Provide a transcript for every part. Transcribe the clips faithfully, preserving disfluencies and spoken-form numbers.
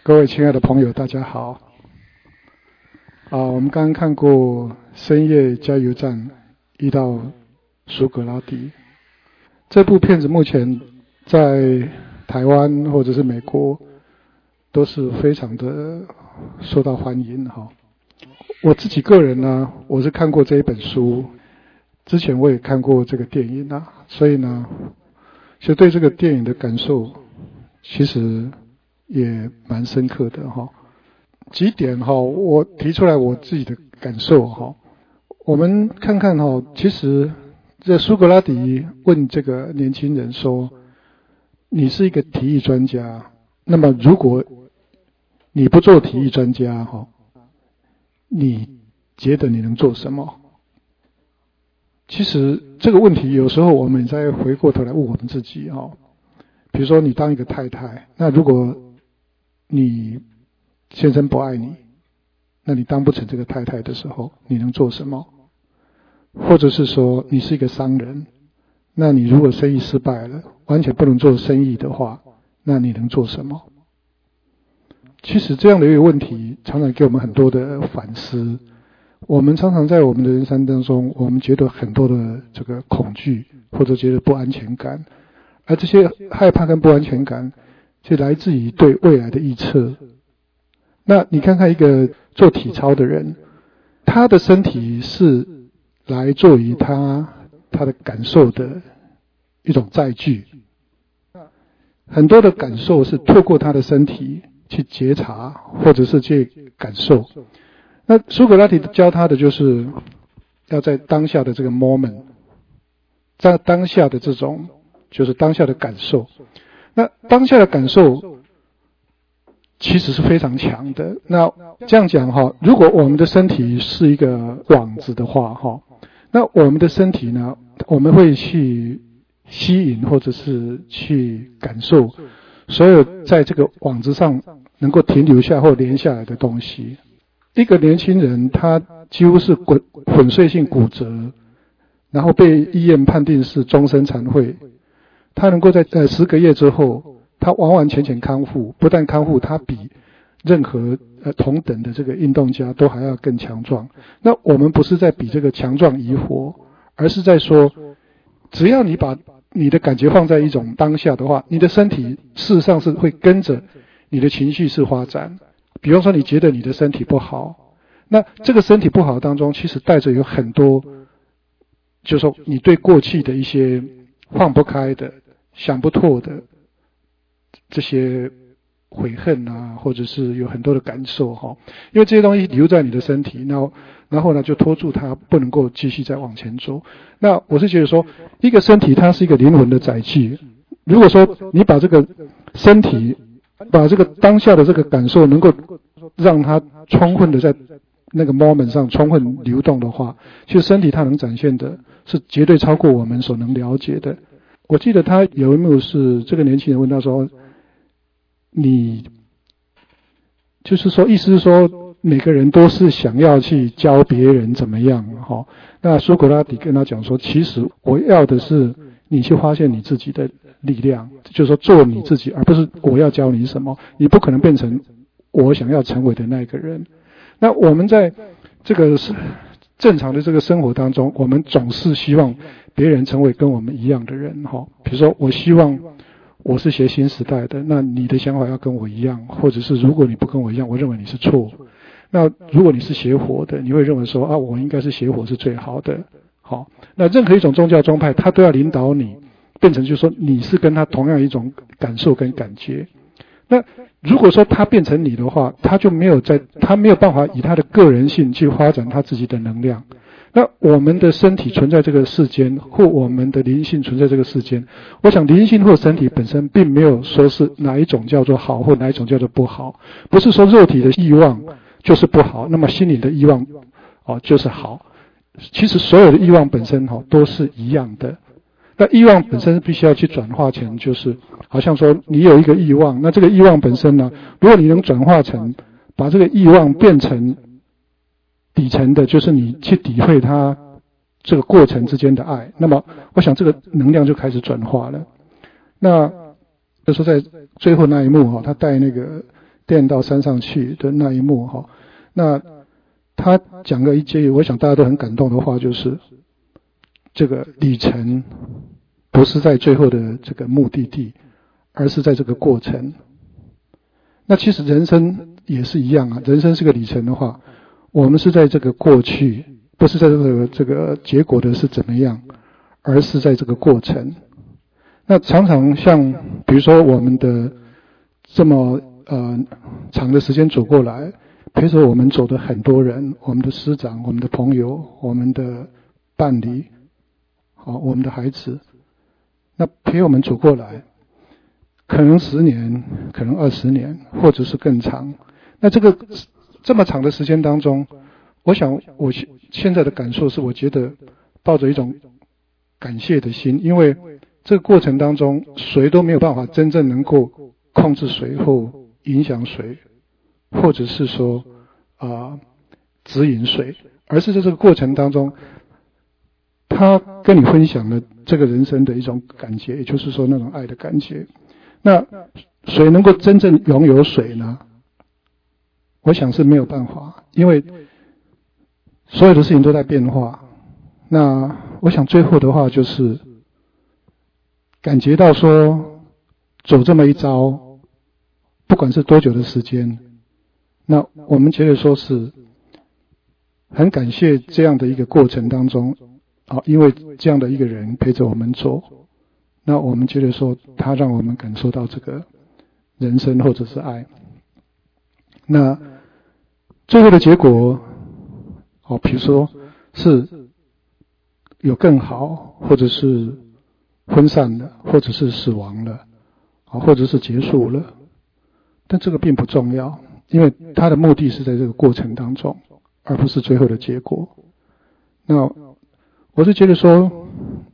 各位亲爱的朋友，大家好。啊，我们刚刚看过《深夜加油站》一到苏格拉底这部片子，目前在台湾或者是美国都是非常的受到欢迎哈。我自己个人呢，我是看过这一本书，之前我也看过这个电影啊，所以呢，就对这个电影的感受其实也蛮深刻的哈。几点哈，我提出来我自己的感受哈。我们看看哈，其实这苏格拉底问这个年轻人说：“你是一个体育专家，那么如果你不做体育专家哈，你觉得你能做什么？”其实这个问题有时候我们再回过头来问我们自己哈。比如说你当一个太太，那如果你先生不爱你，那你当不成这个太太的时候，你能做什么？或者是说你是一个商人，那你如果生意失败了，完全不能做生意的话，那你能做什么？其实这样的一个问题常常给我们很多的反思。我们常常在我们的人生当中，我们觉得很多的这个恐惧，或者觉得不安全感，而这些害怕跟不安全感是来自于对未来的预测。那你看看一个做体操的人，他的身体是来自于他他的感受的一种载具，很多的感受是透过他的身体去觉察或者是去感受。那苏格拉底教他的就是要在当下的这个 moment， 在当下的这种就是当下的感受。那当下的感受其实是非常强的。那这样讲哈，如果我们的身体是一个网子的话哈，那我们的身体呢，我们会去吸引或者是去感受所有在这个网子上能够停留下或连下来的东西。一个年轻人他几乎是滚粉碎性骨折，然后被医院判定是终身残废，他能够在呃十个月之后，他完完全全康复，不但康复，他比任何呃同等的这个运动家都还要更强壮。那我们不是在比这个强壮与否，而是在说，只要你把你的感觉放在一种当下的话，你的身体事实上是会跟着你的情绪是发展。比方说你觉得你的身体不好，那这个身体不好当中其实带着有很多，就是说你对过去的一些放不开的、想不透的这些悔恨啊，或者是有很多的感受哈，因为这些东西留在你的身体，然后然后呢就拖住它，不能够继续再往前走。那我是觉得说，一个身体它是一个灵魂的载具，如果说你把这个身体把这个当下的这个感受能够让它充分的在那个 moment 上充分流动的话，其实身体它能展现的是绝对超过我们所能了解的。我记得他有一幕是这个年轻人问他说，你就是说意思是说每个人都是想要去教别人怎么样哈？那苏格拉底跟他讲说，其实我要的是你去发现你自己的力量，就是说做你自己，而不是我要教你什么。你不可能变成我想要成为的那个人。那我们在这个正常的这个生活当中，我们总是希望别人成为跟我们一样的人哈。比如说我希望我是学新时代的，那你的想法要跟我一样，或者是如果你不跟我一样，我认为你是错。那如果你是学佛的，你会认为说啊，我应该是学佛是最好的。好，那任何一种宗教宗派，他都要领导你变成就是说你是跟他同样一种感受跟感觉。那如果说他变成你的话，他就没有在他没有办法以他的个人性去发展他自己的能量。那我们的身体存在这个世间，或我们的灵性存在这个世间，我想灵性或身体本身并没有说是哪一种叫做好或哪一种叫做不好，不是说肉体的欲望就是不好，那么心理的欲望哦就是好。其实所有的欲望本身哦都是一样的。那欲望本身必须要去转化成，就是好像说你有一个欲望，那这个欲望本身呢，如果你能转化成把这个欲望变成底层的，就是你去体会它这个过程之间的爱，那么我想这个能量就开始转化了。那就说在最后那一幕哈，他带那个变到山上去的那一幕哈。那他讲了一句我想大家都很感动的话，就是这个旅程不是在最后的这个目的地，而是在这个过程。那其实人生也是一样啊，人生是个旅程的话，我们是在这个过去，不是在这个这个结果的是怎么样，而是在这个过程。那常常像比如说我们的这么呃长的时间走过来，陪着我们走的很多人，我们的师长、我们的朋友、我们的伴侣，好，我们的孩子，那陪我们走过来，可能十年，可能二十年，或者是更长。那这个这么长的时间当中，我想我现在的感受是，我觉得抱着一种感谢的心，因为这个过程当中，谁都没有办法真正能够控制谁或影响谁，或者是说啊、呃、指引谁，而是在这个过程当中，他跟你分享了这个人生的一种感觉，也就是说那种爱的感觉。那谁能够真正拥有水呢？我想是没有办法，因为所有的事情都在变化。那我想最后的话就是感觉到说走这么一遭，不管是多久的时间，那我们觉得说是很感谢这样的一个过程当中啊，因为这样的一个人陪着我们走，那我们觉得说他让我们感受到这个人生或者是爱。那最后的结果哦，比如说是有更好，或者是分散了，或者是死亡了，或者是结束了，但这个并不重要，因为它的目的是在这个过程当中，而不是最后的结果。那我是觉得说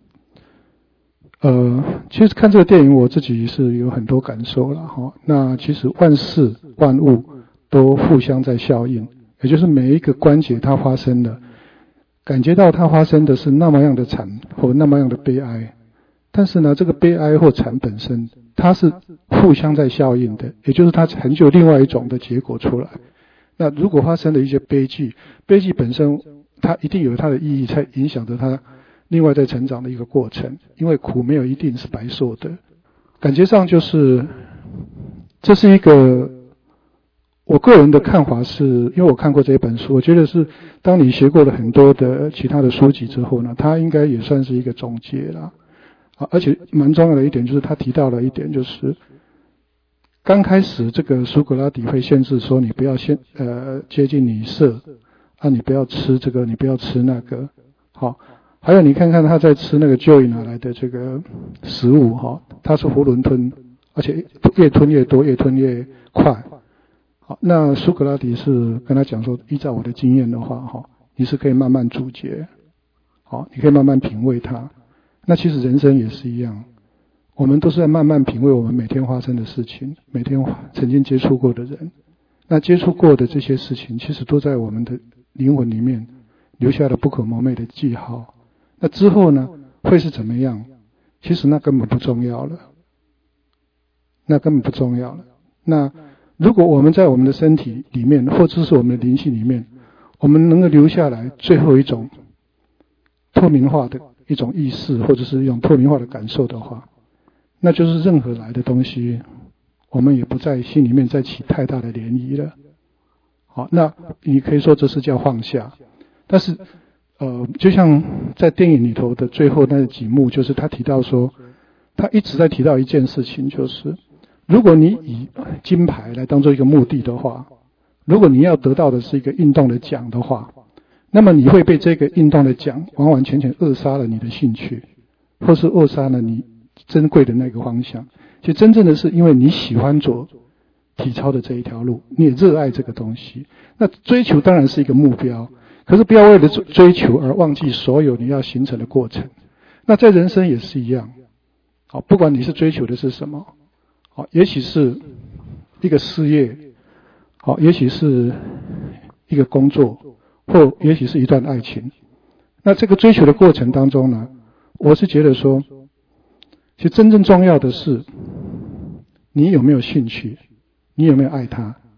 呃，其实看这个电影我自己是有很多感受了哈。那其实万事万物都互相在效应，也就是每一个关节它发生的，感觉到它发生的是那么样的惨或那么样的悲哀，但是呢，这个悲哀或惨本身，它是互相在效应的，也就是它成就另外一种的结果出来。那如果发生了一些悲剧，悲剧本身它一定有它的意义，才影响着它另外在成长的一个过程，因为苦没有一定是白受的。感觉上就是这是一个我个人的看法是，因为我看过这一本书，我觉得是当你学过了很多的其他的书籍之后呢，它应该也算是一个总结啦。啊，而且蛮重要的一点就是他提到了一点，就是刚开始这个苏格拉底会限制说你不要先呃接近女色啊，你不要吃这个，你不要吃那个，好，还有你看看他在吃那个 Joey 拿来的这个食物哈，他是囫囵吞，而且越吞越多，越吞越快。好，那苏格拉底是跟他讲说，依照我的经验的话哈，你是可以慢慢咀嚼，好，你可以慢慢品味它。那其实人生也是一样，我们都是在慢慢品味我们每天发生的事情，每天曾经接触过的人，那接触过的这些事情，其实都在我们的灵魂里面留下了不可磨灭的记号。那之后呢，会是怎么样？其实那根本不重要了，那根本不重要了。那如果我们在我们的身体里面，或者是我们的灵性里面，我们能够留下来最后一种透明化的一种意识，或者是一种透明化的感受的话，那就是任何来的东西，我们也不在心里面再起太大的涟漪了。好，那你可以说这是叫放下，但是呃，就像在电影里头的最后那几幕，就是他提到说，他一直在提到一件事情，就是如果你以金牌来当做一个目的的话，如果你要得到的是一个运动的奖的话，那么你会被这个运动的奖完完全全扼杀了你的兴趣，或是扼杀了你珍贵的那个方向。其实真正的是因为你喜欢做体操的这一条路，你也热爱这个东西。那追求当然是一个目标，可是不要为了追求而忘记所有你要形成的过程。那在人生也是一样，好，不管你是追求的是什么，好，也许是一个事业，好，也许是一个工作，或也许是一段爱情。那这个追求的过程当中呢，我是觉得说，其实真正重要的是你有没有兴趣，你有没有爱它，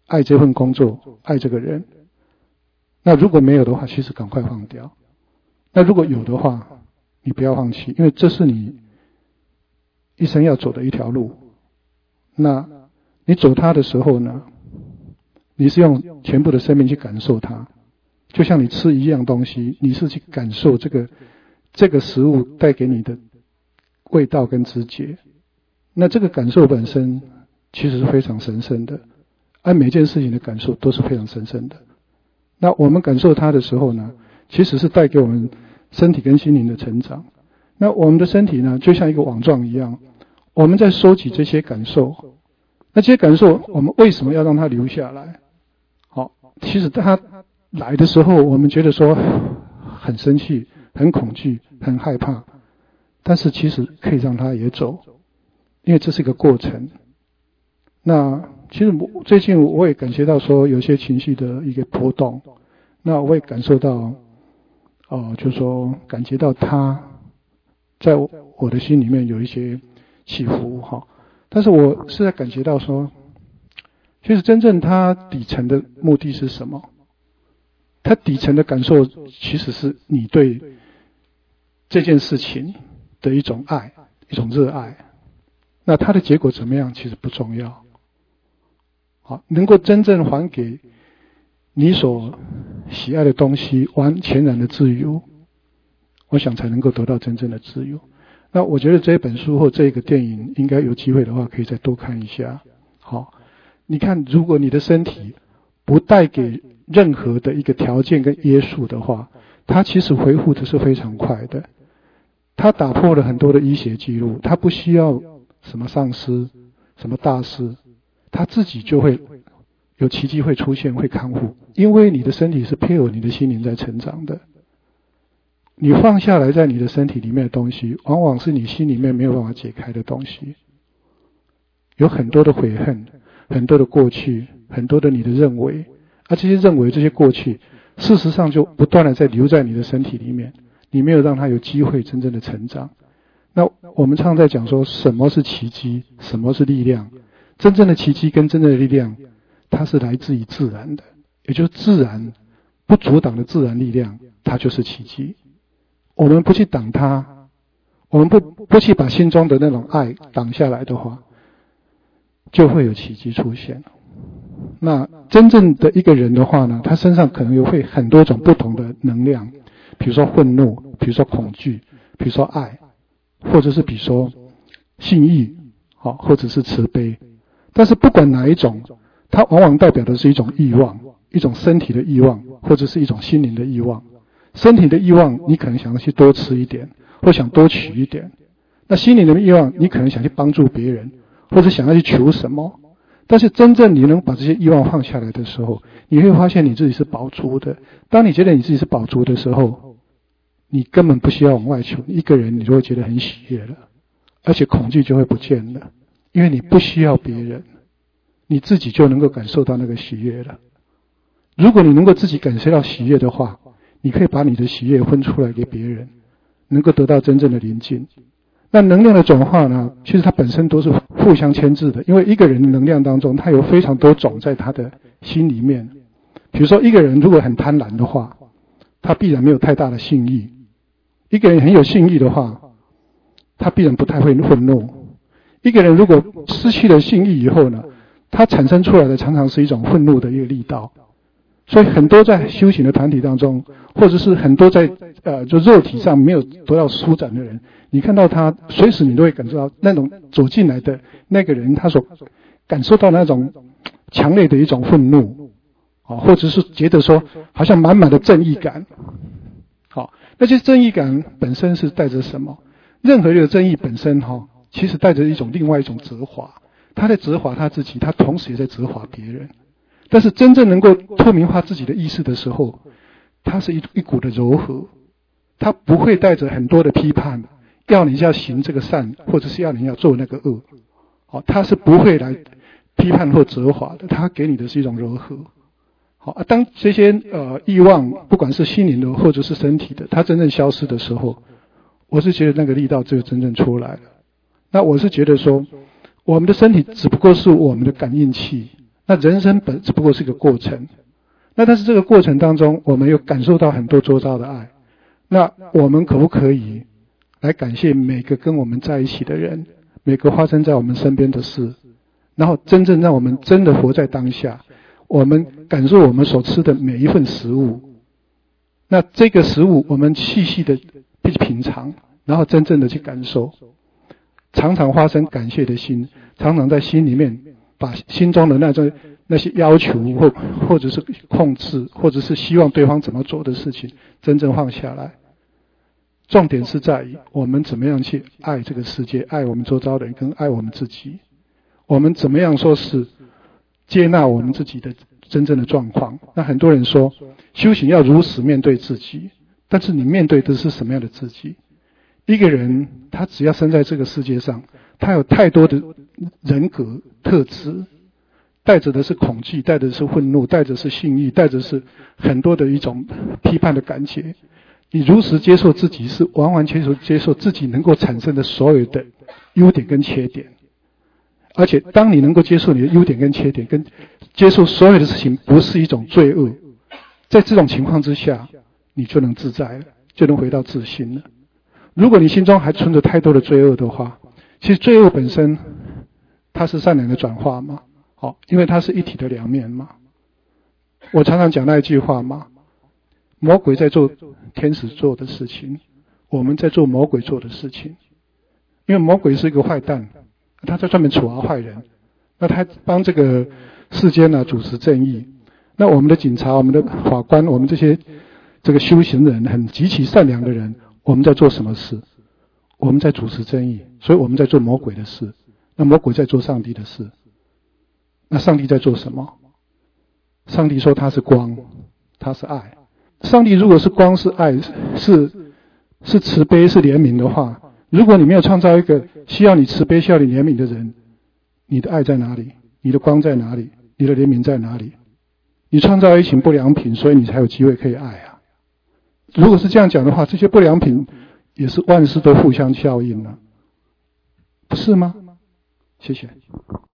爱这份工作，爱这个人。那如果没有的话，其实赶快放掉。那如果有的话，你不要放弃，因为这是你一生要走的一条路。那你走它的时候呢，你是用全部的生命去感受它，就像你吃一样东西，你是去感受这个这个食物带给你的味道跟知觉。那这个感受本身其实是非常神圣的，而每件事情的感受都是非常神圣的。那我们感受它的时候呢，其实是带给我们身体跟心灵的成长。那我们的身体呢，就像一个网状一样，我们在收集这些感受。那这些感受，我们为什么要让它留下来？好，其实它来的时候，我们觉得说很生气、很恐惧、很害怕，但是其实可以让它也走，因为这是一个过程。那其实最近我也感觉到说有些情绪的一个波动，那我也感受到，哦、呃，就是说感觉到它在我的心里面有一些起伏哈。但是我是在感觉到说，其实真正它底层的目的是什么？它底层的感受其实是你对这件事情的一种爱，一种热爱。那它的结果怎么样其实不重要。好，能够真正还给你所喜爱的东西完全然的自由，我想才能够得到真正的自由。那我觉得这本书或这个电影应该有机会的话可以再多看一下。好，你看如果你的身体不带给任何的一个条件跟约束的话，它其实恢复的是非常快的。它打破了很多的医学记录，它不需要什么上师什么大师，它自己就会有奇迹会出现，会康复。因为你的身体是配合你的心灵在成长的。你放下来在你的身体里面的东西，往往是你心里面没有办法解开的东西。有很多的悔恨，很多的过去，很多的你的认为，而这些认为这些过去事实上就不断的在留在你的身体里面，你没有让它有机会真正的成长。那我们常常在讲说什么是奇迹，什么是力量。真正的奇迹跟真正的力量，它是来自于自然的，也就是自然不阻挡的自然力量，它就是奇迹。我们不去挡它，我们不不去把心中的那种爱挡下来的话，就会有奇迹出现。那真正的一个人的话呢，他身上可能有会很多种不同的能量，比如说愤怒，比如说恐惧，比如说爱，或者是比如说信义，好，或者是慈悲。但是不管哪一种，它往往代表的是一种欲望，一种身体的欲望，或者是一种心灵的欲望。身体的欲望，你可能想要去多吃一点，或想多取一点。那心灵的欲望，你可能想去帮助别人，或者想要去求什么。但是真正你能把这些欲望放下来的时候，你会发现你自己是饱足的。当你觉得你自己是饱足的时候，你根本不需要往外求，一个人你就会觉得很喜悦了，而且恐惧就会不见了，因为你不需要别人，你自己就能够感受到那个喜悦了。如果你能够自己感受到喜悦的话，你可以把你的喜悦分出来给别人，能够得到真正的宁静。那能量的转化呢，其实它本身都是互相牵制的，因为一个人的能量当中，它有非常多种在他的心里面。比如说一个人如果很贪婪的话，他必然没有太大的信义；一个人很有信义的话，他必然不太会愤怒。一个人如果失去了信义以后呢，他产生出来的常常是一种愤怒的一个力道。所以很多在修行的团体当中，或者是很多在呃就肉体上没有得到舒展的人，你看到他随时你都会感受到那种走进来的那个人，他所感受到那种强烈的一种愤怒，啊，或者是觉得说好像满满的正义感。好，那些正义感本身是带着什么？任何一个正义本身哈，其实带着一种另外一种责华，他在责华他自己，他同时也在责华别人。但是真正能够透明化自己的意识的时候，它是一一股的柔和，它不会带着很多的批判，要你要行这个善，或者是要你要做那个恶，好，它是不会来批判或责华的，它给你的是一种柔和。好，啊，当这些呃欲望，不管是心灵的或者是身体的，它真正消失的时候，我是觉得那个力道就真正出来了。那我是觉得说，我们的身体只不过是我们的感应器。 那人生本只不过是个过程。那但是这个过程当中，我们又感受到很多周遭的爱。那我们可不可以来感谢每个跟我们在一起的人，每个发生在我们身边的事，然后真正让我们真的活在当下，我们感受我们所吃的每一份食物。那这个食物我们细细的去品尝，然后真正的去感受，常常发生感谢的心，常常在心里面把心中的那种那些要求或或者是控制，或者是希望对方怎么做的事情真正放下来。重点是在于我们怎么样去爱这个世界，爱我们周遭的人，跟爱我们自己。我们怎么样说是接纳我们自己的真正的状况。那很多人说修行要如实面对自己，但是你面对的是什么样的自己？一个人他只要生在这个世界上，他有太多的人格特质，带着的是恐惧，带着的是愤怒，带着是性欲，带着是很多的一种批判的感觉。你如实接受自己，是完完全全接受自己能够产生的所有的优点跟缺点。而且当你能够接受你的优点跟缺点，跟接受所有的事情不是一种罪恶，在这种情况之下，你就能自在了，就能回到自信了。如果你心中还存着太多的罪恶的话，其实罪恶本身它是善良的转化嘛，好，因为它是一体的两面嘛。我常常讲那一句话嘛，魔鬼在做天使做的事情，我们在做魔鬼做的事情。因为魔鬼是一个坏蛋，他在专门处罚坏人，那他帮这个世间呢、啊、主持正义。那我们的警察、我们的法官、我们这些这个修行人，很极其善良的人，我们在做什么事？我们在主持正义，所以我们在做魔鬼的事。那魔鬼在做上帝的事。那上帝在做什么？上帝说他是光，他是爱。上帝如果是光是爱，是是慈悲是怜悯的话，如果你没有创造一个需要你慈悲需要你怜悯的人，你的爱在哪里？你的光在哪里？你的怜悯在哪里？你创造一群不良品，所以你才有机会可以爱啊。如果是这样讲的话，这些不良品也是万事都互相效应了，不是吗？谢谢。